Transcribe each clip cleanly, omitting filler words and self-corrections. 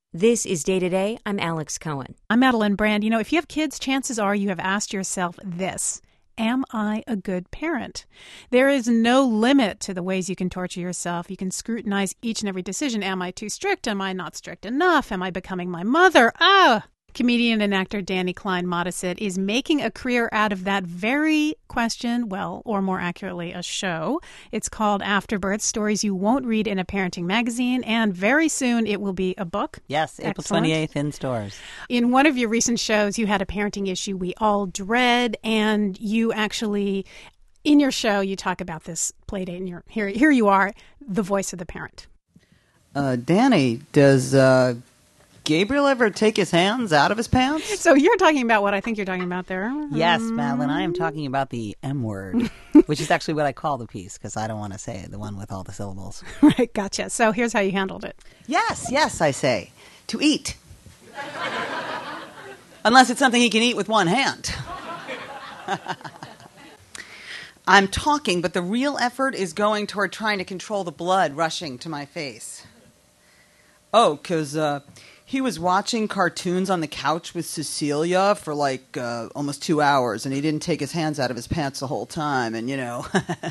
This is Day to Day. I'm Alex Cohen. I'm Madeline Brand. You know, if you have kids, chances are you have asked yourself this: am I a good parent? There is no limit to the ways you can torture yourself. You can scrutinize each and every decision. Am I too strict? Am I not strict enough? Am I becoming my mother? Comedian and actor Danny Klein Modesitt is making a career out of that very question, well, or more accurately, a show. It's called Afterbirth, Stories You Won't Read in a Parenting Magazine, and very soon it will be a book. Yes, April 28th in stores. In one of your recent shows, you had a parenting issue we all dread, and you actually, in your show, you talk about this play date, and here you are, the voice of the parent. Danny, does Gabriel ever take his hands out of his pants? So you're talking about what I think you're talking about there. Yes, Madeline, I am talking about the M word, which is actually what I call the piece because I don't want to say it, the one with all the syllables. Right, gotcha. So here's how you handled it. Yes, I say. To eat. Unless it's something he can eat with one hand. I'm talking, but the real effort is going toward trying to control the blood rushing to my face. Oh, because he was watching cartoons on the couch with Cecilia for almost 2 hours, and he didn't take his hands out of his pants the whole time, and, you know.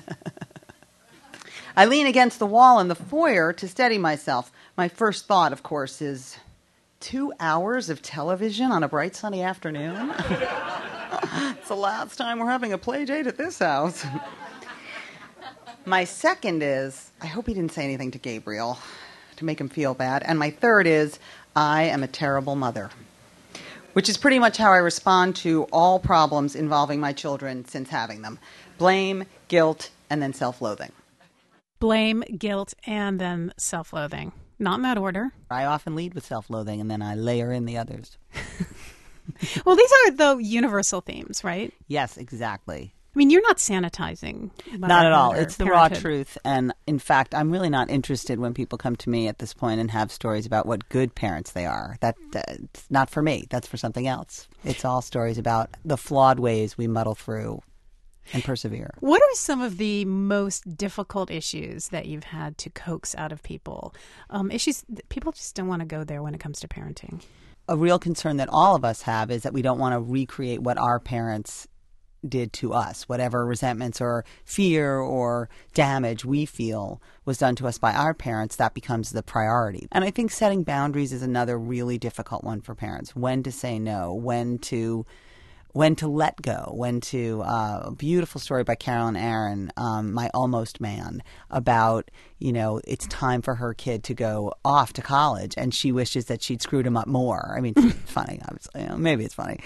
I lean against the wall in the foyer to steady myself. My first thought, of course, is 2 hours of television on a bright sunny afternoon? It's the last time we're having a play date at this house. My second is, I hope he didn't say anything to Gabriel to make him feel bad. And my third is, I am a terrible mother, which is pretty much how I respond to all problems involving my children since having them. Blame, guilt, and then self-loathing. Blame, guilt, and then self-loathing. Not in that order. I often lead with self-loathing, and then I layer in the others. Well, these are, though, universal themes, right? Yes, exactly. I mean, you're not sanitizing. Not at all. It's the raw truth. And in fact, I'm really not interested when people come to me at this point and have stories about what good parents they are. That's not for me. That's for something else. It's all stories about the flawed ways we muddle through and persevere. What are some of the most difficult issues that you've had to coax out of people? Issues that people just don't want to go there when it comes to parenting. A real concern that all of us have is that we don't want to recreate what our parents did to us. Whatever resentments or fear or damage we feel was done to us by our parents, that becomes the priority. And I think setting boundaries is another really difficult one for parents. When to say no, when to let go, a beautiful story by Carolyn Aaron, My Almost Man, about, it's time for her kid to go off to college and she wishes that she'd screwed him up more. I mean, it's funny, obviously. Maybe it's funny.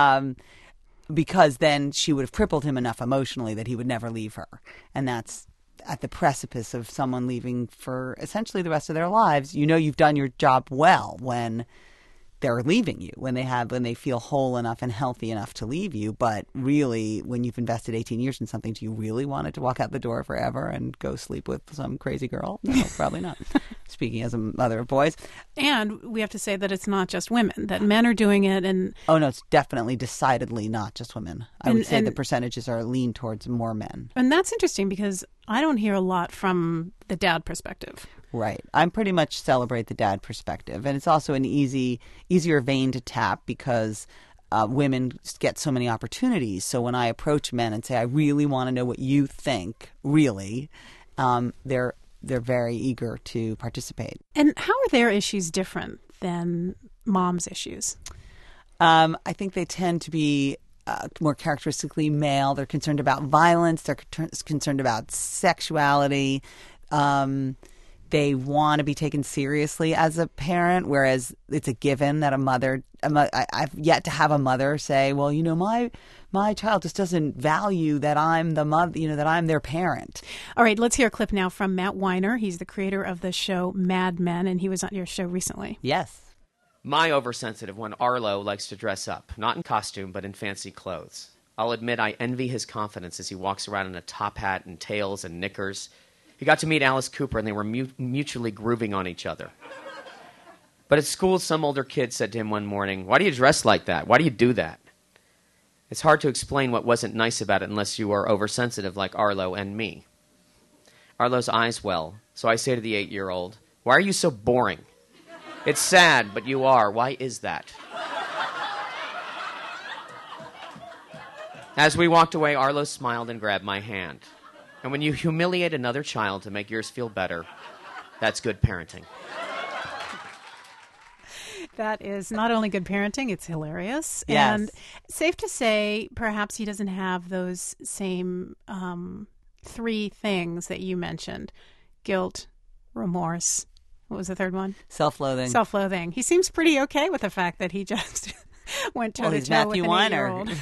Because then she would have crippled him enough emotionally that he would never leave her. And that's at the precipice of someone leaving for essentially the rest of their lives. You know you've done your job well when they're leaving you, when they feel whole enough and healthy enough to leave you. But really, when you've invested 18 years in something, do you really want it to walk out the door forever and go sleep with some crazy girl? No, probably not. Speaking as a mother of boys. And we have to say that it's not just women, that men are doing it. And oh, no, it's decidedly not just women. I would say the percentages are lean towards more men. And that's interesting because I don't hear a lot from the dad perspective. Right. I pretty much celebrate the dad perspective. And it's also an easier vein to tap because women get so many opportunities. So when I approach men and say, I really want to know what you think, really, they're very eager to participate. And how are their issues different than mom's issues? I think they tend to be more characteristically male. They're concerned about violence. They're concerned about sexuality. They want to be taken seriously as a parent, whereas it's a given that I've yet to have a mother say, well, my child just doesn't value that I'm the mother, that I'm their parent. All right, let's hear a clip now from Matt Weiner. He's the creator of the show Mad Men, and he was on your show recently. Yes. My oversensitive one, Arlo, likes to dress up, not in costume, but in fancy clothes. I'll admit I envy his confidence as he walks around in a top hat and tails and knickers. He got to meet Alice Cooper, and they were mutually grooving on each other. But at school, some older kid said to him one morning, "Why do you dress like that? Why do you do that?" It's hard to explain what wasn't nice about it unless you are oversensitive like Arlo and me. Arlo's eyes well, so I say to the 8-year-old, "Why are you so boring?" It's sad, but you are. Why is that? As we walked away, Arlo smiled and grabbed my hand. And when you humiliate another child to make yours feel better, that's good parenting. That is not only good parenting, it's hilarious. Yes. And safe to say, perhaps he doesn't have those same three things that you mentioned. Guilt, remorse. What was the third one? Self-loathing. Self-loathing. He seems pretty okay with the fact that he just went toe-to-toe he's Matthew with an Weiner. 8-year-old.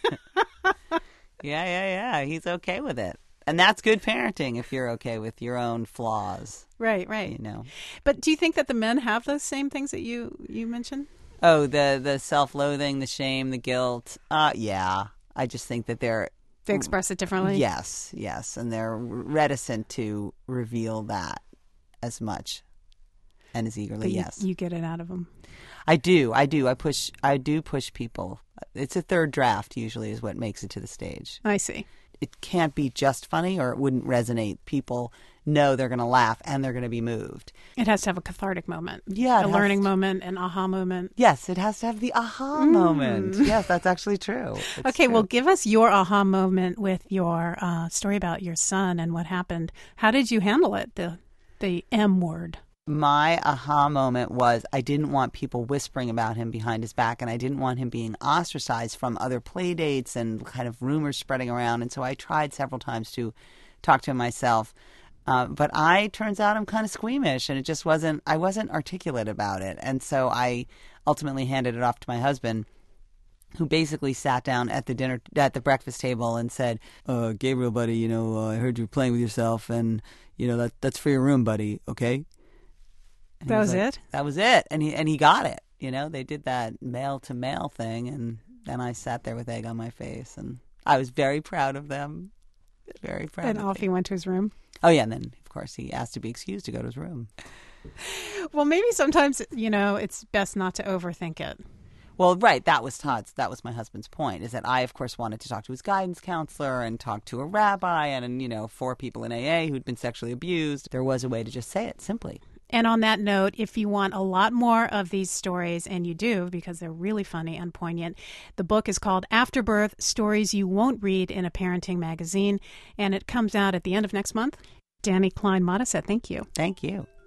Yeah. He's okay with it. And that's good parenting if you're okay with your own flaws. Right. You know. But do you think that the men have those same things that you mentioned? Oh, the self-loathing, the shame, the guilt. Yeah. I just think that they're... They express it differently? Yes. And they're reticent to reveal that as much and as eagerly, But yes. You get it out of them. I do. I do push people. It's a third draft usually is what makes it to the stage. I see. It can't be just funny or it wouldn't resonate. People know they're going to laugh and they're going to be moved. It has to have a cathartic moment. Yeah. A learning moment, an aha moment. Yes, it has to have the aha moment. Yes, that's actually true. It's Okay, true. well, give us your aha moment with your story about your son and what happened. How did you handle it, the M word? My aha moment was I didn't want people whispering about him behind his back, and I didn't want him being ostracized from other play dates and kind of rumors spreading around. And so I tried several times to talk to him myself. But turns out I'm kind of squeamish, and I wasn't articulate about it. And so I ultimately handed it off to my husband, who basically sat down at the breakfast table and said, Gabriel, buddy, I heard you were playing with yourself, and, that's for your room, buddy, okay? And That was like, it? That was it. And he got it. They did that male to male thing, and then I sat there with egg on my face, and I was very proud of them. Very proud. And of off me. he went to his room. Oh yeah, and then of course he asked to be excused to go to his room. Well, maybe sometimes, it's best not to overthink it. Well, right. That was my husband's point, is that I, of course, wanted to talk to his guidance counselor and talk to a rabbi and 4 people in AA who'd been sexually abused. There was a way to just say it simply. And on that note, if you want a lot more of these stories, and you do because they're really funny and poignant, the book is called Afterbirth, Stories You Won't Read in a Parenting Magazine, and it comes out at the end of next month. Danny Klein Modisett, thank you. Thank you.